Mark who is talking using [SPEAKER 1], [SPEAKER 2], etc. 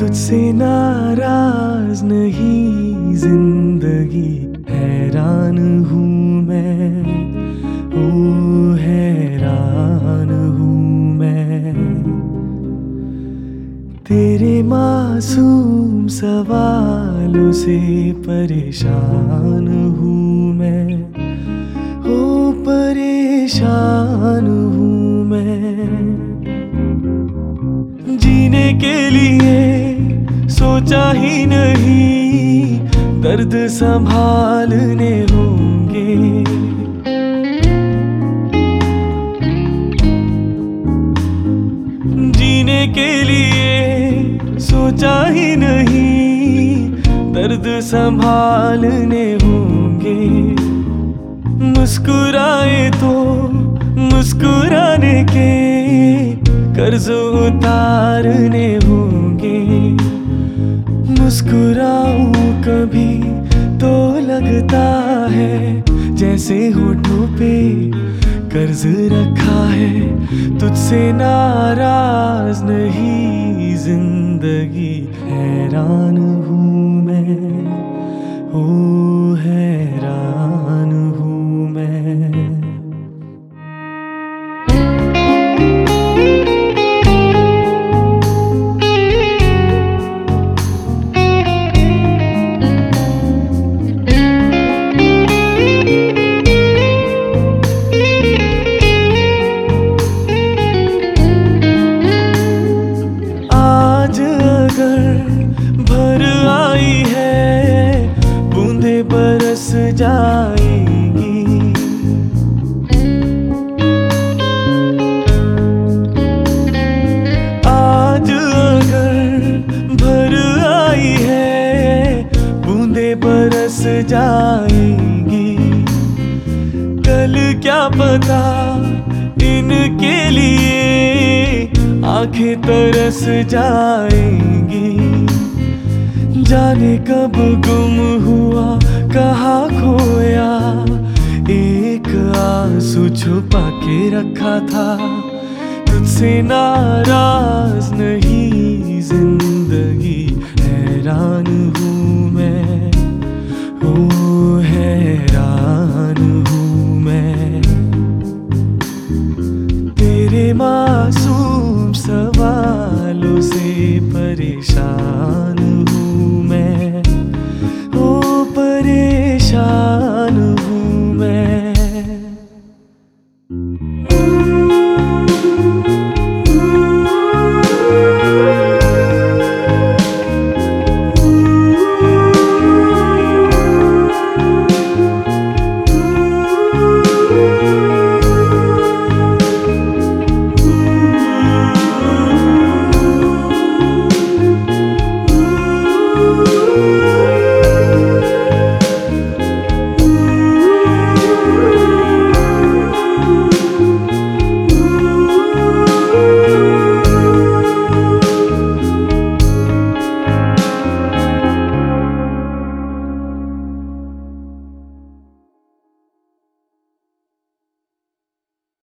[SPEAKER 1] तुझसे नाराज नहीं जिंदगी, हैरान हूँ मैं, ओ हैरान हूँ मैं। तेरे मासूम सवालों से परेशान हूँ मैं, ओ परेशान हूँ मैं। जीने के लिए सोचा ही नहीं, दर्द संभालने होंगे। जीने के लिए सोचा ही नहीं, दर्द संभालने होंगे। मुस्कुराए तो मुस्कुराने के कर्ज उतारने होंगे। मुस्कुराऊं कभी तो लगता है जैसे होठों पे कर्ज रखा है। तुझसे नाराज नहीं जिंदगी, हैरान हूँ मैं, ओ हैरान हूँ मैं। भर आई है बूंदे बरस जाएंगी। आज अगर भर आई है बूंदे बरस जाएंगी। कल क्या पता इनके लिए आंखें तरस जाएंगी। जाने कब गुम हुआ कहाँ खोया, एक आंसू छुपा के रखा था। तुझसे नाराज नहीं जिंदगी, हैरान हूँ मैं, ओ हैरान हूँ मैं। तेरे मासूम सवालों से परेशान